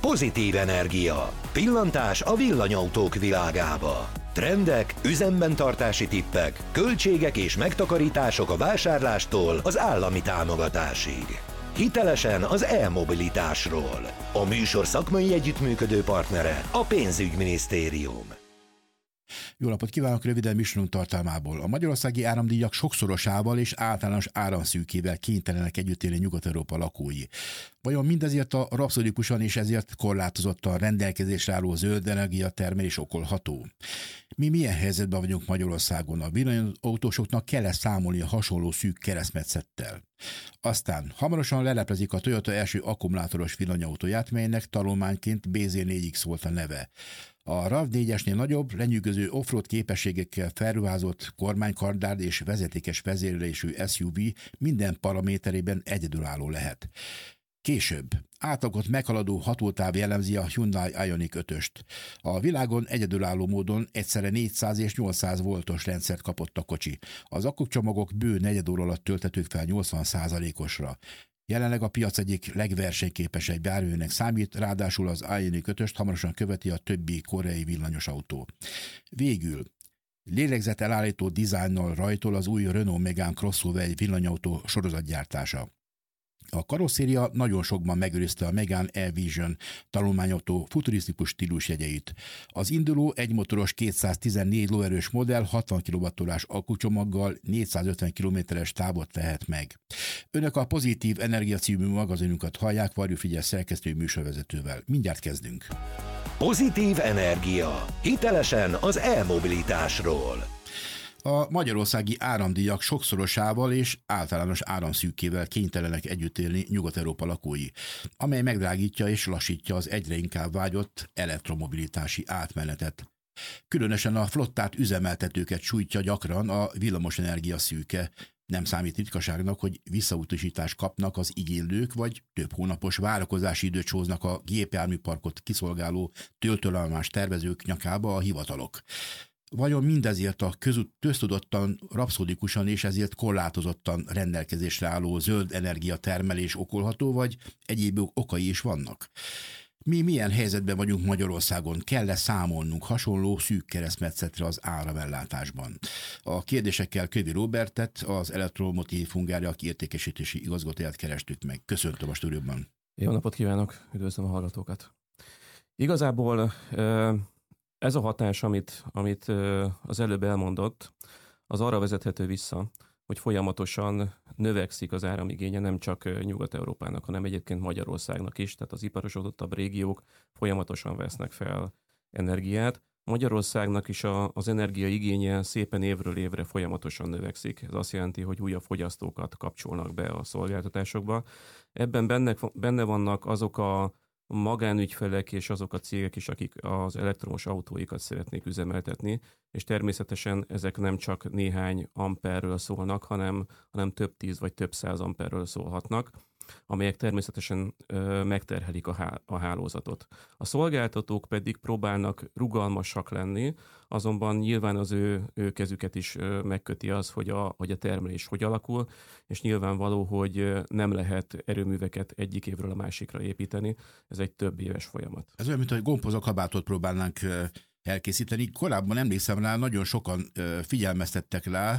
Pozitív energia. Pillantás a villanyautók világába. Trendek, üzemben tartási tippek, költségek és megtakarítások a vásárlástól az állami támogatásig. Hitelesen az e-mobilitásról. A műsor szakmai együttműködő partnere a Pénzügyminisztérium. Jó napot kívánok! Röviden műsorunk tartalmából. A magyarországi áramdíjak sokszorosával és általános áramszűkével kénytelenek együtt élni Nyugat-Európa lakói. Vajon mindezért a rapszodikusan és ezért korlátozottan rendelkezésre álló zöld energiatermelés okolható? Mi milyen helyzetben vagyunk Magyarországon? A villanyautósoknak kell számolni a hasonló szűk keresztmetszettel? Aztán hamarosan leleplezik a Toyota első akkumulátoros villanyautóját, melynek tanulmányként BZ4X volt a neve. A RAV4-esnél nagyobb, lenyűgöző offroad képességekkel felruházott kormánykardár és vezetékes vezérlésű SUV minden paraméterében egyedülálló lehet. Később átlagot meghaladó hatótáv jellemzi a Hyundai Ioniq 5-öst. A világon egyedülálló módon egyszerre 400 és 800 voltos rendszert kapott a kocsi. Az akkucsomagok bő negyed óra alatt tölthetők fel 80%-osra. Jelenleg a piac egyik legversenyképesebb járművének számít, ráadásul az Ioniq 5-öst hamarosan követi a többi koreai villanyos autó. Végül lélegzetelállító dizájnnal rajtol az új Renault Megane crossover egy villanyautó sorozatgyártása. A karosszéria nagyon sokban megőrizte a Megane E-Vision tanulmányautó futurisztikus stílusjegyeit. Az induló egymotoros 214 lóerős modell 60 kWh akkucsomaggal 450 km-es távot tehet meg. Önök a Pozitív Energia című magazinunkat hallják Varjú Frigyes szerkesztő műsorvezetővel. Mindjárt kezdünk. Pozitív energia. Hitelesen az e-mobilitásról. A magyarországi áramdíjak sokszorosával és általános áramszűkével kénytelenek együtt élni Nyugat-Európa lakói, amely megdrágítja és lassítja az egyre inkább vágyott elektromobilitási átmenetet. Különösen a flottát üzemeltetőket sújtja gyakran a villamosenergia szűke. Nem számít ritkaságnak, hogy visszautasítást kapnak az igénylők, vagy több hónapos várakozási időt sóznak a gépjárműparkot kiszolgáló töltőállomás tervezők nyakába a hivatalok. Vajon mindezért a köztudottan, rapszodikusan és ezért korlátozottan rendelkezésre álló zöld energiatermelés okolható, vagy egyéb okai is vannak? Mi milyen helyzetben vagyunk Magyarországon? Kell-e számolnunk hasonló szűk keresztmetszetre az áramellátásban? A kérdésekkel Kövi Róbertet, az Elektromotív Hungária értékesítési igazgatóját kerestük meg. Köszöntöm a stúdióban. Jó napot kívánok, üdvözlöm a hallgatókat. Igazából ez a hatás, amit az előbb elmondott, az arra vezethető vissza, hogy folyamatosan növekszik az áramigénye nem csak Nyugat-Európának, hanem egyébként Magyarországnak is, tehát az iparosodottabb régiók folyamatosan vesznek fel energiát. Magyarországnak is az energiaigénye szépen évről évre folyamatosan növekszik. Ez azt jelenti, hogy újabb fogyasztókat kapcsolnak be a szolgáltatásokba. Ebben benne vannak azok a magánügyfelek és azok a cégek is, akik az elektromos autóikat szeretnék üzemeltetni, és természetesen ezek nem csak néhány amperről szólnak, hanem több 10 vagy több 100 amperről szólhatnak, amelyek természetesen megterhelik a hálózatot. A szolgáltatók pedig próbálnak rugalmasak lenni, azonban nyilván az ő kezüket is megköti az, hogy a termelés hogy alakul, és nyilvánvaló, hogy nem lehet erőműveket egyik évről a másikra építeni. Ez egy több éves folyamat. Ez olyan, mint hogy gombhozakabátot próbálnánk elkészíteni. Korábban emlékszem rá, nagyon sokan figyelmeztettek rá,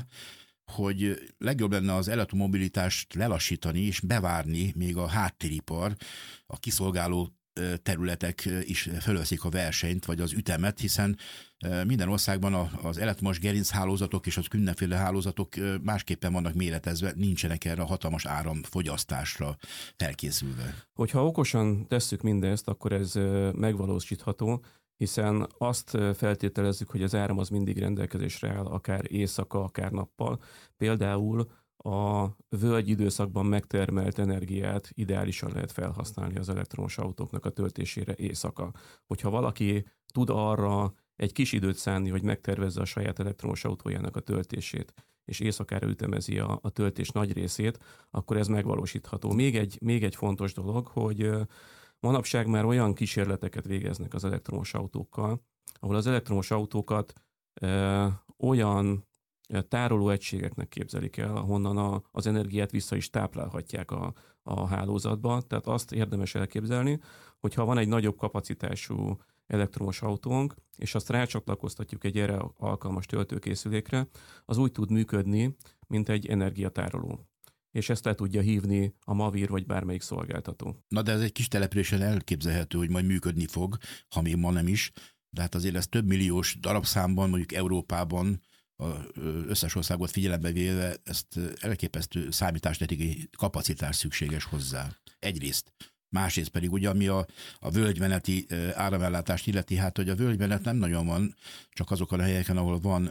hogy legjobb lenne az elektromobilitást lelassítani és bevárni, még a háttéripar, a kiszolgáló területek is fölveszik a versenyt, vagy az ütemet, hiszen minden országban az elektromos gerinchálózatok és az különféle hálózatok másképpen vannak méretezve, nincsenek erre a hatalmas áramfogyasztásra felkészülve. Hogyha okosan tesszük mindezt, akkor ez megvalósítható, hiszen azt feltételezzük, hogy az áram az mindig rendelkezésre áll, akár éjszaka, akár nappal. Például a völgy időszakban megtermelt energiát ideálisan lehet felhasználni az elektromos autóknak a töltésére éjszaka. Hogyha valaki tud arra egy kis időt szánni, hogy megtervezze a saját elektromos autójának a töltését, és éjszakára ütemezi a töltés nagy részét, akkor ez megvalósítható. Még egy fontos dolog, hogy manapság már olyan kísérleteket végeznek az elektromos autókkal, ahol az elektromos autókat olyan tárolóegységeknek képzelik el, ahonnan az energiát vissza is táplálhatják a hálózatba. Tehát azt érdemes elképzelni, hogy ha van egy nagyobb kapacitású elektromos autónk, és azt rácsatlakoztatjuk egy erre alkalmas töltőkészülékre, az úgy tud működni, mint egy energiatároló. És ezt le tudja hívni a Mavír vagy bármelyik szolgáltató. Na de ez egy kis településen elképzelhető, hogy majd működni fog, ha még ma nem is, de hát azért ez több milliós darabszámban, mondjuk Európában, az összes országot figyelembe véve, ezt elképesztő számítástechnikai kapacitás szükséges hozzá. Egyrészt. Másrészt pedig ugye, ami a völgymeneti áramellátást illeti, hát hogy a völgymenet nem nagyon van, csak azokon a helyeken, ahol van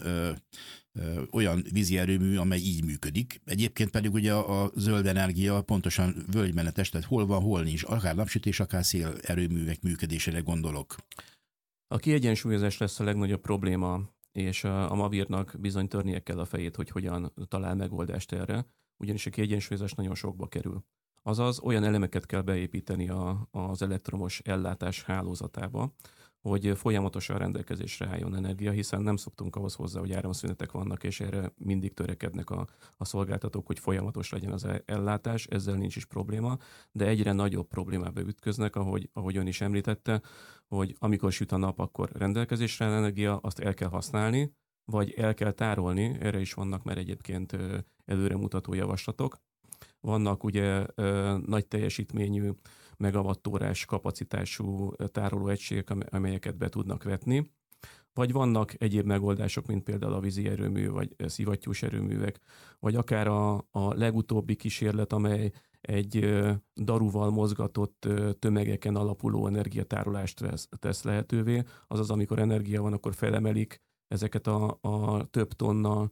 olyan vízi erőmű, amely így működik. Egyébként pedig ugye a zöld energia pontosan völgymenetes, tehát hol van, hol nincs, akár napsütés, akár szélerőművek működésére gondolok. A kiegyensúlyozás lesz a legnagyobb probléma, és a Mavírnak bizony törnie kell a fejét, hogy hogyan talál megoldást erre, ugyanis a kiegyensúlyozás nagyon sokba kerül. Azaz olyan elemeket kell beépíteni az elektromos ellátás hálózatába, hogy folyamatosan rendelkezésre álljon energia, hiszen nem szoktunk ahhoz hozzá, hogy áramszünetek vannak, és erre mindig törekednek a szolgáltatók, hogy folyamatos legyen az ellátás, ezzel nincs is probléma, de egyre nagyobb problémába ütköznek, ahogy ön is említette, hogy amikor süt a nap, akkor rendelkezésre áll energia, azt el kell használni, vagy el kell tárolni, erre is vannak már egyébként előremutató javaslatok. Vannak ugye nagy teljesítményű, megawattórás kapacitású tárolóegységek, amelyeket be tudnak vetni, vagy vannak egyéb megoldások, mint például a vízi erőmű, vagy szivattyús erőművek, vagy akár a legutóbbi kísérlet, amely egy daruval mozgatott tömegeken alapuló energiatárolást tesz lehetővé, azaz amikor energia van, akkor felemelik ezeket a több tonna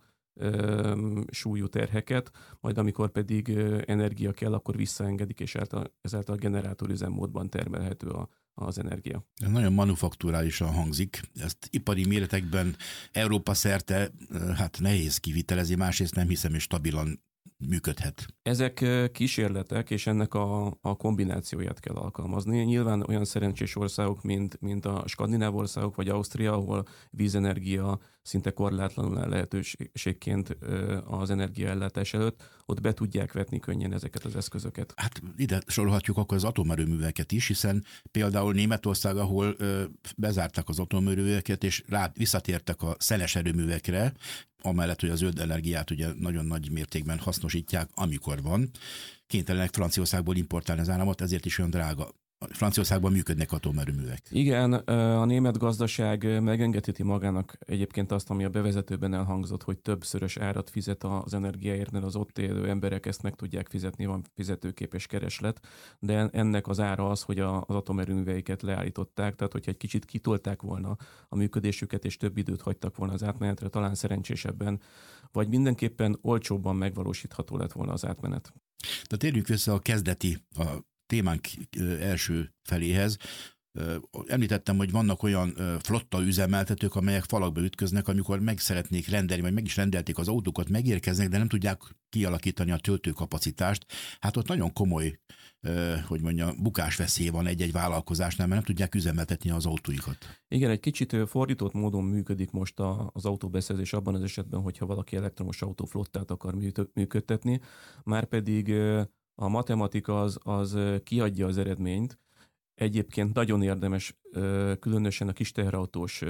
súlyú terheket, majd amikor pedig energia kell, akkor visszaengedik, és ezáltal generátor üzemmódban termelhető az energia. Ez nagyon manufakturálisan hangzik. Ezt ipari méretekben Európa szerte hát nehéz kivitelezni, másrészt nem hiszem, hogy stabilan működhet. Ezek kísérletek, és ennek a kombinációját kell alkalmazni. Nyilván olyan szerencsés országok, mint a skandináv országok, vagy Ausztria, ahol vízenergia szinte korlátlanul áll lehetőségként az energiaellátás előtt, ott be tudják vetni könnyen ezeket az eszközöket. Hát ide sorolhatjuk akkor az atomerőműveket is, hiszen például Németország, ahol bezárták az atomerőműveket, és visszatértek a szenes erőművekre, amellett, hogy a zöld energiát ugye nagyon nagy mértékben hasznosítják, amikor van. Kénytelenek Franciaországból importálni az áramot, ezért is olyan drága. Franciaországban működnek atomerőművek. Igen, a német gazdaság megengedheti magának egyébként azt, ami a bevezetőben elhangzott, hogy többszörös árat fizet az energiáért, mert az ott élő emberek ezt meg tudják fizetni, van fizetőképes kereslet, de ennek az ára az, hogy az atomerőműveiket leállították, tehát hogyha egy kicsit kitolták volna a működésüket, és több időt hagytak volna az átmenetre, talán szerencsésebben, vagy mindenképpen olcsóbban megvalósítható lett volna az átmenet. De térjünk vissza a kezdeti, a témánk első feléhez. Említettem, hogy vannak olyan flotta üzemeltetők, amelyek falakba ütköznek, amikor meg szeretnék rendelni, vagy meg is rendelték az autókat, megérkeznek, de nem tudják kialakítani a töltőkapacitást. Hát ott nagyon komoly, hogy mondjam, bukásveszély van egy-egy vállalkozásnál, mert nem tudják üzemeltetni az autóikat. Igen, egy kicsit fordított módon működik most az autóbeszerzés abban az esetben, hogyha valaki elektromos autóflottát akar működtetni, márpedig a matematika az kiadja az eredményt. Egyébként nagyon érdemes különösen a kis teherautós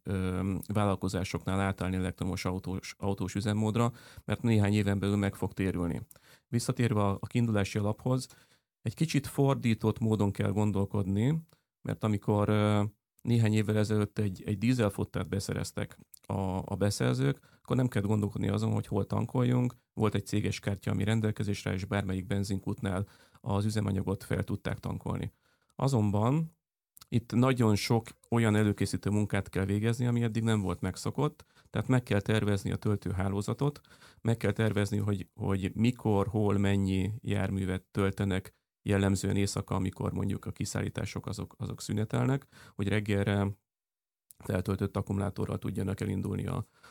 vállalkozásoknál átállni elektromos autós üzemmódra, mert néhány éven belül meg fog térülni. Visszatérve a kiindulási alaphoz, egy kicsit fordított módon kell gondolkodni, mert amikor néhány évvel ezelőtt egy dízelflottát beszereztek a beszerzők, akkor nem kell gondolkodni azon, hogy hol tankoljunk. Volt egy céges kártya, ami rendelkezésre, és bármelyik benzinkútnál az üzemanyagot fel tudták tankolni. Azonban itt nagyon sok olyan előkészítő munkát kell végezni, ami eddig nem volt megszokott, tehát meg kell tervezni a töltőhálózatot, meg kell tervezni, hogy mikor, hol, mennyi járművet töltenek jellemzően éjszaka, amikor mondjuk a kiszállítások azok szünetelnek, hogy reggelre feltöltött akkumulátorral tudjanak elindulni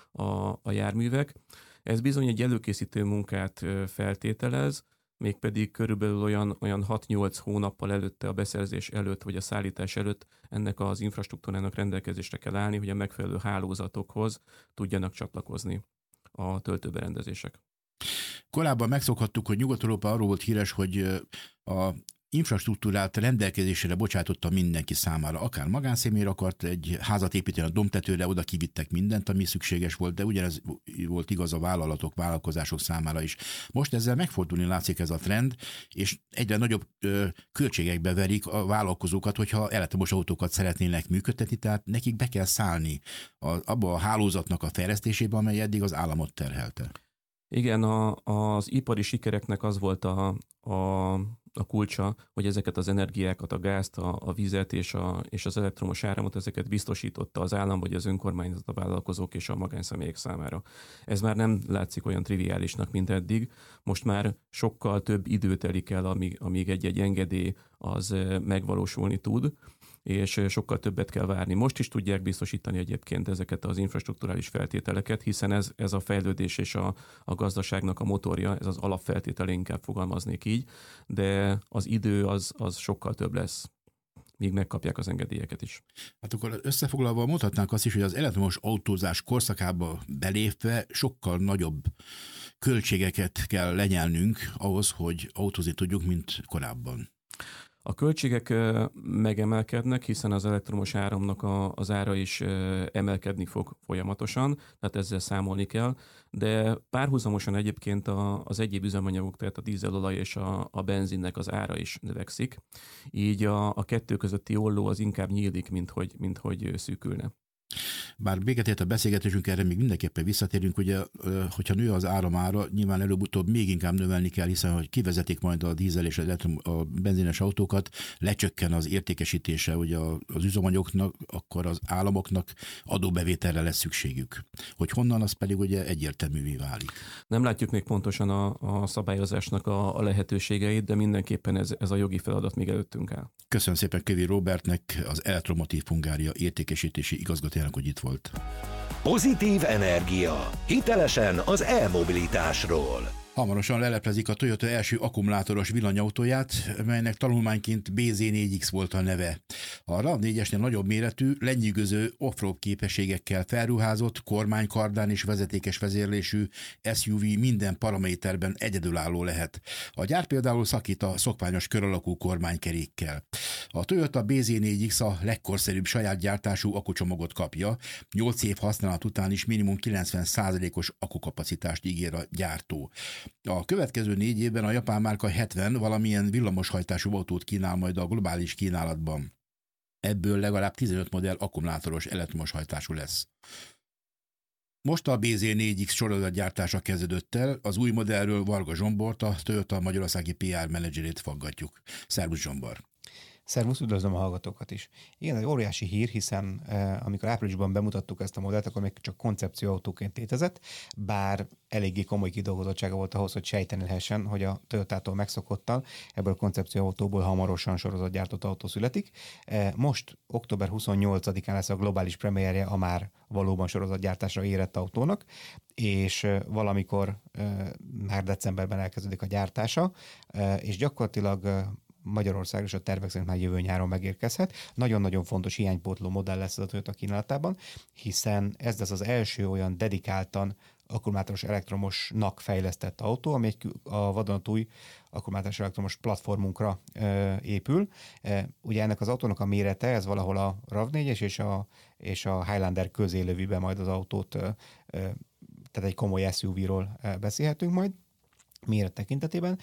a járművek. Ez bizony egy előkészítő munkát feltételez, mégpedig körülbelül olyan 6-8 hónappal előtte, a beszerzés előtt, vagy a szállítás előtt ennek az infrastruktúrának rendelkezésre kell állni, hogy a megfelelő hálózatokhoz tudjanak csatlakozni a töltőberendezések. Korábban megszokhattuk, hogy Nyugat-Európa arról volt híres, hogy a infrastruktúrát rendelkezésére bocsátotta mindenki számára. Akár magánszemélyre akart egy házat építeni a dombtetőre, oda kivittek mindent, ami szükséges volt, de ugyanez volt igaz a vállalatok, vállalkozások számára is. Most ezzel megfordulni látszik ez a trend, és egyre nagyobb költségekbe verik a vállalkozókat, hogyha elektromos autókat szeretnének működtetni, tehát nekik be kell szállni abba a hálózatnak a fejlesztésébe, amely eddig az államot terhelte. Igen, az ipari sikereknek az volt a kulcsa, hogy ezeket az energiákat, a gázt, a vizet és az elektromos áramot, ezeket biztosította az állam, vagy az önkormányzat, a vállalkozók és a magánszemélyek számára. Ez már nem látszik olyan triviálisnak, mint eddig. Most már sokkal több idő telik el, amíg egy engedély az megvalósulni tud, és sokkal többet kell várni. Most is tudják biztosítani egyébként ezeket az infrastrukturális feltételeket, hiszen ez a fejlődés és a gazdaságnak a motorja, ez az alapfeltétele, inkább fogalmaznék így, de az idő az sokkal több lesz, míg megkapják az engedélyeket is. Hát akkor összefoglalva mondhatnánk azt is, hogy az elektromos autózás korszakába belépve sokkal nagyobb költségeket kell lenyelnünk ahhoz, hogy autózni tudjuk, mint korábban. A költségek megemelkednek, hiszen az elektromos áramnak az ára is emelkedni fog folyamatosan, tehát ezzel számolni kell, de párhuzamosan egyébként az egyéb üzemanyagok, tehát a dízelolaj és a benzinnek az ára is növekszik, így a kettő közötti olló az inkább nyílik, mint hogy szűkülne. Bár véget ért a beszélgetésünk, erre még mindenképpen visszatérünk, ugye, hogyha nő az áramára, nyilván előbb-utóbb még inkább növelni kell, hiszen hogy kivezetik majd a dízel és a benzines autókat, lecsökken az értékesítése ugye az üzemanyagoknak, akkor az államoknak adóbevételre lesz szükségük. Hogy honnan, az pedig ugye egyértelművé válik. Nem látjuk még pontosan a szabályozásnak a lehetőségeit, de mindenképpen ez a jogi feladat még előttünk áll. Köszönöm szépen Kövi Robertnek, az Elektromotív Hungária értékesítési igazgatójának, hogy itt volt. Pozitív energia. Hitelesen az e-mobilitásról. Hamarosan leleplezik a Toyota első akkumulátoros villanyautóját, melynek tanulmányként BZ4X volt a neve. A RAV4-esnél nagyobb méretű, lenyűgöző off-road képességekkel felruházott, kormánykardán és vezetékes vezérlésű SUV minden paraméterben egyedülálló lehet. A gyár például szakít a szokványos kör alakú kormánykerékkel. A Toyota BZ4X a legkorszerűbb saját gyártású akkucsomagot kapja, 8 év használat után is minimum 90%-os akkukapacitást ígér a gyártó. A következő 4 évben a japán márka 70 valamilyen villamoshajtású autót kínál majd a globális kínálatban. Ebből legalább 15 modell akkumulátoros elektromos hajtású lesz. Most a BZ4X sorozatgyártása kezdődött el, az új modellről Varga Zsombort, a Toyota magyarországi PR menedzserét faggatjuk. Szervusz Zsombor! Szervusz, üdvözlöm a hallgatókat is. Igen, egy óriási hír, hiszen amikor áprilisban bemutattuk ezt a modellt, akkor még csak koncepcióautóként létezett, bár eléggé komoly kidolgozottsága volt ahhoz, hogy sejteni lehessen, hogy a Toyotától megszokottan ebből a koncepcióautóból hamarosan sorozatgyártott autó születik. Most október 28-án lesz a globális premierje a már valóban sorozatgyártásra érett autónak, és valamikor már decemberben elkezdődik a gyártása, és gyakorlatilag Magyarországra is a tervek szerint már jövő nyáron megérkezhet. Nagyon-nagyon fontos hiánypótló modell lesz ez a Toyota kínálatában, hiszen ez lesz az első olyan dedikáltan akkumulátoros elektromosnak fejlesztett autó, ami a vadonatúj akkumulátoros elektromos platformunkra épül. Ugye ennek az autónak a mérete, ez valahol a RAV4-es és a Highlander közé lövi be majd az autót, tehát egy komoly SUV-ról beszélhetünk majd méret tekintetében.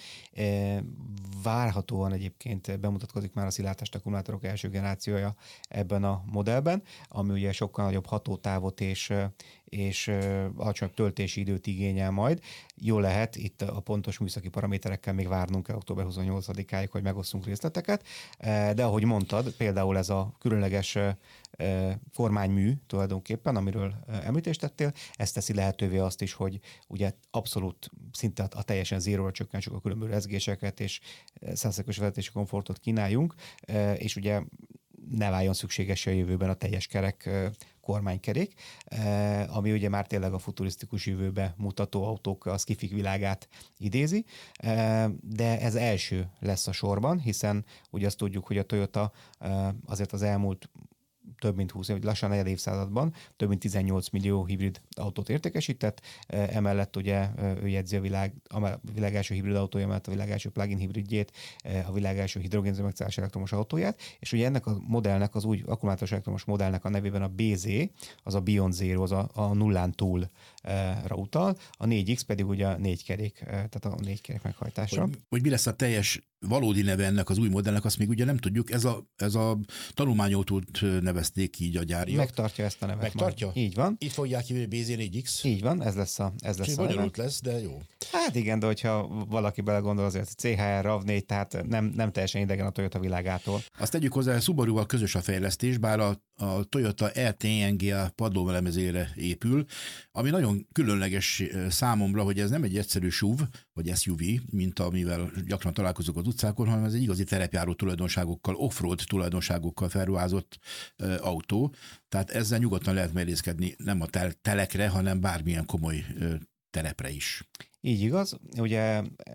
Várhatóan egyébként bemutatkozik már a szilárdtest akkumulátorok első generációja ebben a modellben, ami ugye sokkal nagyobb hatótávot és alacsonyabb töltési időt igényel majd. Jó lehet, itt a pontos műszaki paraméterekkel még várnunk kell október 28-áig, hogy megosszunk részleteket, de ahogy mondtad, például ez a különleges kormánymű tulajdonképpen, amiről említést tettél, ez teszi lehetővé azt is, hogy ugye abszolút szinte a teljesen zéróra csökkentsük a különböző rezgéseket, és 100%-os vezetési komfortot kínáljunk, és ugye ne váljon szükséges a jövőben a teljes kerek kormánykerék, ami ugye már tényleg a futurisztikus jövőbe mutató autók a skifik világát idézi, de ez első lesz a sorban, hiszen ugye azt tudjuk, hogy a Toyota azért az elmúlt több mint 20 év, lassan negyed évszázadban több mint 18 millió hibrid autót értékesített, emellett ugye ő jegyzi a világ első hibrid autója, mert a világ első plug-in hibridjét, a világ első hidrogénzömegszállás elektromos autóját, és ugye ennek a modellnek, az új akkumulátoros elektromos modellnek a nevében a BZ, az a Beyond Zero, az a nullán túlra utal, a 4X pedig ugye a 4 kerék, tehát a 4 kerék meghajtásra. Hogy mi lesz a teljes valódi neve ennek az új modellnek, azt még ugye nem tudjuk. Ez a tanulmányautót nevezték így a gyáriak. Megtartja ezt a nevet. Megtartja? Majd. Így van. Itt fogják hívni BZ4X. Így van, ez lesz a bonyolult lesz, de jó. Hát igen, de hogyha valaki belegondol, azért CHR, RAV4, tehát nem teljesen idegen a Toyota világától. Azt tegyük hozzá, a Subaruval közös a fejlesztés, bár a Toyota RTNGA padlóelemezére épül, ami nagyon különleges számomra, hogy ez nem egy egyszerű SUV, vagy SUV, mint amivel gyakran találkozok az utcákon, hanem ez egy igazi terepjáró tulajdonságokkal, off-road tulajdonságokkal felruházott autó. Tehát ezzel nyugodtan lehet merészkedni nem a telekre, hanem bármilyen komoly terepre is. Így igaz, ugye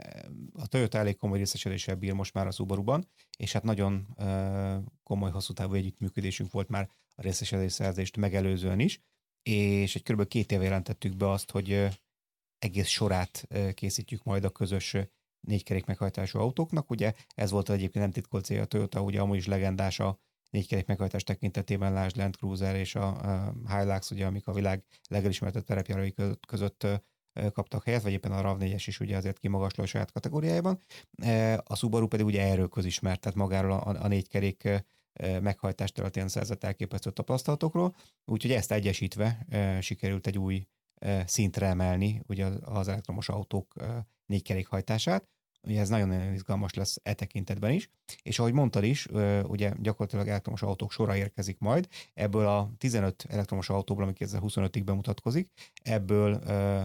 a Toyota elég komoly részesedéssel bír most már a Subaruban, és hát nagyon komoly hosszú távú együttműködésünk volt már a részesedés szerzést megelőzően is, és egy kb. 2 éve jelentettük be azt, hogy egész sorát készítjük majd a közös 4 kerék meghajtású autóknak. Ugye ez volt egyébként nem titkolt célja a Toyota, ugye amúgy is legendás a 4 kerék meghajtás tekintetében, lásd Land Cruiser és a Hilux, ugye, amik a világ legelismertebb terepjárói között kaptak helyet, vagy éppen a RAV4-es is ugye azért kimagasló a saját kategóriájában. A Subaru pedig ugye erről közismert, tehát magáról a 4 kerék meghajtás területén szerzett elképesztő tapasztalatokról, úgyhogy ezt egyesítve sikerült egy új szintre emelni ugye az elektromos autók 4 kerékhajtását. Ugye ez nagyon izgalmas lesz e tekintetben is, és ahogy mondtad is, ugye gyakorlatilag elektromos autók sora érkezik majd, ebből a 15 elektromos autóból, ami 2025-ig bemutatkozik, ebből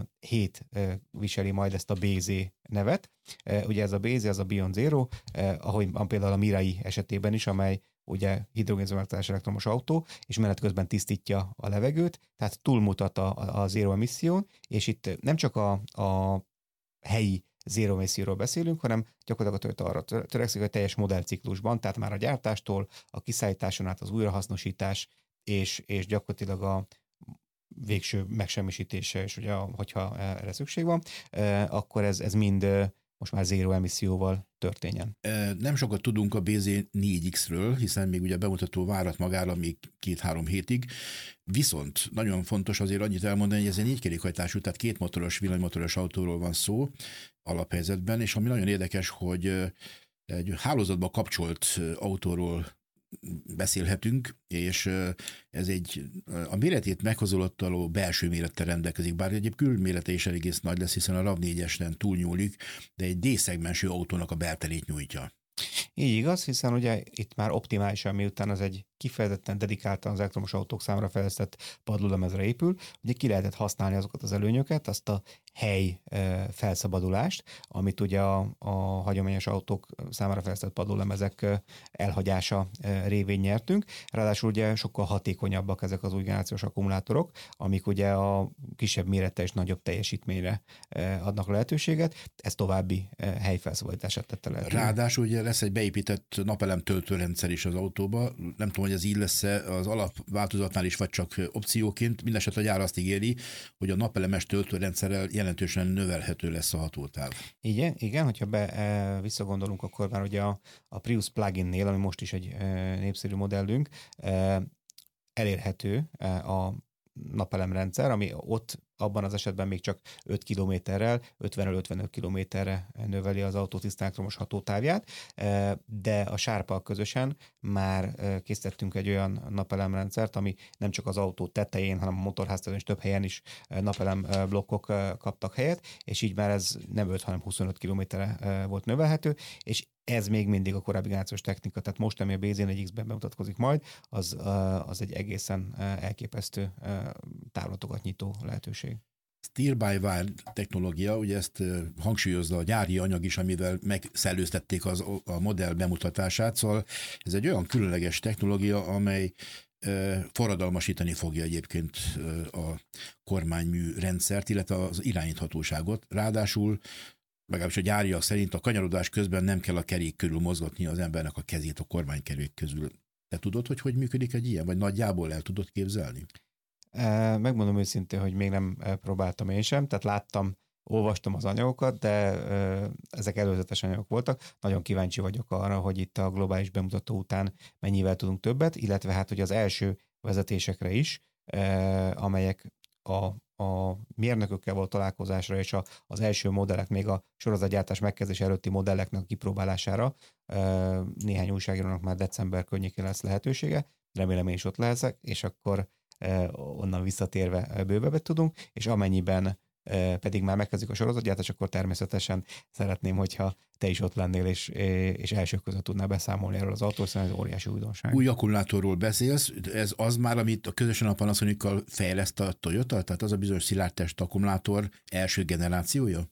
7 viseli majd ezt a BZ nevet. Ugye ez a BZ, az a Beyond Zero, ahogy például a Mirai esetében is, amely ugye hidrogénzömegszállás elektromos autó, és menet közben tisztítja a levegőt, tehát túlmutat a zero emisszión, és itt nem csak a helyi zero emisszióról beszélünk, hanem gyakorlatilag a Toyota arra törekszik, hogy teljes modellciklusban, tehát már a gyártástól, a kiszállításon át az újrahasznosítás, és gyakorlatilag a végső megsemmisítése, és ugye, hogyha erre szükség van, akkor ez mind most már zero emisszióval történjen. Nem sokat tudunk a BZ4X-ről, hiszen még ugye a bemutató várat magára még 2-3 hétig, viszont nagyon fontos azért annyit elmondani, hogy ez egy 4 kerékhajtású, tehát 2 motoros, villanymotoros autóról van szó alaphelyzetben, és ami nagyon érdekes, hogy egy hálózatba kapcsolt autóról beszélhetünk, és ez a méretét meghozolottaló belső mérettel rendelkezik, bár egyéb külmérete is egész nagy lesz, hiszen a RAV4-esen túlnyúlik, de egy D-szegmensű autónak a belterét nyújtja. Így igaz, hiszen ugye itt már optimálisan, miután az egy kifejezetten dedikáltan az elektromos autók számára fejlesztett padlólemezre épül, ugye ki lehetett használni azokat az előnyöket, azt a hely felszabadulást, amit ugye a hagyományos autók számára fejlesztett padlólemezek elhagyása révén nyertünk. Ráadásul ugye sokkal hatékonyabbak ezek az új generációs akkumulátorok, amik ugye a kisebb mérettel és nagyobb teljesítményre adnak lehetőséget. Ez további helyfelszabadítását tette lehetővé. Ráadásul ugye lesz egy beépített napelem töltőrendszer is az autóba. Nem tudom, hogy ez így lesz az alapváltozatnál is, vagy csak opcióként. Mindenesetre a gyár azt ígéri, hogy a napelemes töltőrendszerrel jelentősen növelhető lesz a hatótáv. Igen, hogyha visszagondolunk, akkor már ugye a Prius plug-innél, ami most is egy népszerű modellünk, elérhető a napelemrendszer, ami ott abban az esetben még csak 5 kilométerrel, 50-55 kilométerre növeli az autó tisztán elektromos hatótávját, de a Sharp-al közösen már készítettünk egy olyan napelemrendszert, ami nem csak az autó tetején, hanem a motorháztetőn és több helyen is napelem blokkok kaptak helyet, és így már ez nem 5, hanem 25 kilométerre volt növelhető, és ez még mindig a korábbi generációs technika, tehát most, ami a BZ4X-ben bemutatkozik majd, az egy egészen elképesztő távlatokat nyitó lehetőség. Steer-by-wire technológia, ugye ezt hangsúlyozza a gyári anyag is, amivel megszellőztették a modell bemutatását, szóval ez egy olyan különleges technológia, amely forradalmasítani fogja egyébként a kormánymű rendszert, illetve az irányíthatóságot. Ráadásul legalábbis a gyáriak szerint a kanyarodás közben nem kell a kerék körül mozgatni az embernek a kezét a kormánykerék közül. Te tudod, hogy működik egy ilyen, vagy nagyjából el tudod képzelni? Megmondom őszintén, hogy még nem próbáltam én sem, tehát láttam, olvastam az anyagokat, de ezek előzetes anyagok voltak. Nagyon kíváncsi vagyok arra, hogy itt a globális bemutató után mennyivel tudunk többet, illetve hát, hogy az első vezetésekre is, amelyek a mérnökökkel való találkozásra és az első modellek, még a sorozatgyártás megkezdés előtti modelleknek a kipróbálására néhány újságírónak már december környékén lesz lehetősége, remélem én is ott leszek, és akkor onnan visszatérve bővebbet tudunk, és amennyiben pedig már megkezdik a sorozatgyártás, akkor természetesen szeretném, hogyha te is ott lennél, és elsők között tudnál beszámolni erről az autóról, hiszen ez óriási újdonság. Új akkumulátorról beszélsz, ez az már, amit közösen a Panasonic-kal fejleszt a Toyota, tehát az a bizonyos szilárdtest akkumulátor első generációja?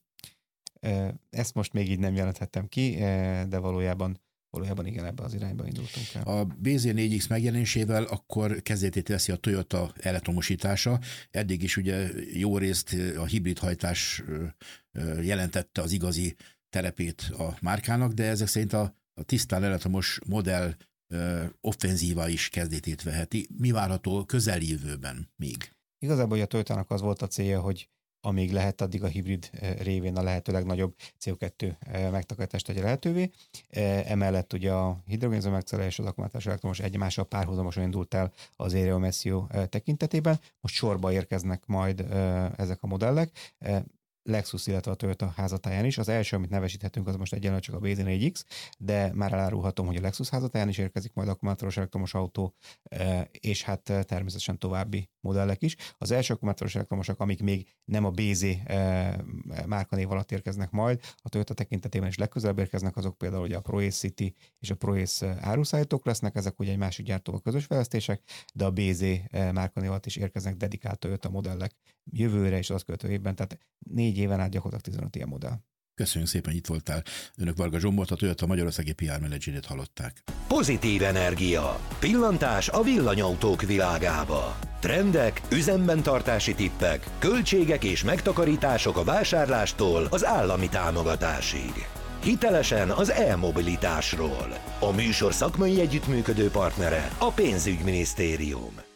Ezt most még így nem jelenthettem ki, de valójában igen, ebbe az irányba indultunk el. A BZ4X megjelenésével akkor kezdetét veszi a Toyota elektromosítása. Eddig is ugye jó részt a hibrid hajtás jelentette az igazi terepét a márkának, de ezek szerint a tisztán elektromos modell offenzíva is kezdetét veheti. Mi várható közeljövőben még? Igazából a Toyotának az volt a célja, hogy amíg lehet, addig a hibrid révén a lehető legnagyobb CO2 megtakarítást tegye lehetővé. Emellett ugye a hidrogénző megszerelés, az akkumulátoros elektromos egymással párhuzamosan indult el az Aerial Messio tekintetében. Most sorba érkeznek majd ezek a modellek. Lexus, illetve a Toyota házatáján is. Az első, amit nevesíthetünk, az most egyenlően csak a BZ4X, de már elárulhatom, hogy a Lexus házatáján is érkezik majd akkumulátoros elektromos autó, és hát természetesen további modellek is. Az első akkumulátoros elektromosok, amik még nem a BZ márkanév alatt érkeznek majd, a Toyota tekintetében is legközelebb érkeznek, azok például ugye a ProAce City és a Proace áruszállítók lesznek, ezek ugye egy másik gyártóval közös fejlesztések, de a BZ márkanév alatt is érkeznek dedikált Toyota modellek jövőre és az követő évben, tehát 4 éven át gyakorlatilag 15 ilyen modell. Köszönjük szépen, itt voltál. Önök Varga Zsombort, a Toyota Magyarországi PR menedzserét hallották. Pozitív energia. Pillantás a villanyautók világába. Trendek, üzemben tartási tippek, költségek és megtakarítások a vásárlástól az állami támogatásig. Hitelesen az e-mobilitásról. A műsor szakmai együttműködő partnere a Pénzügyminisztérium.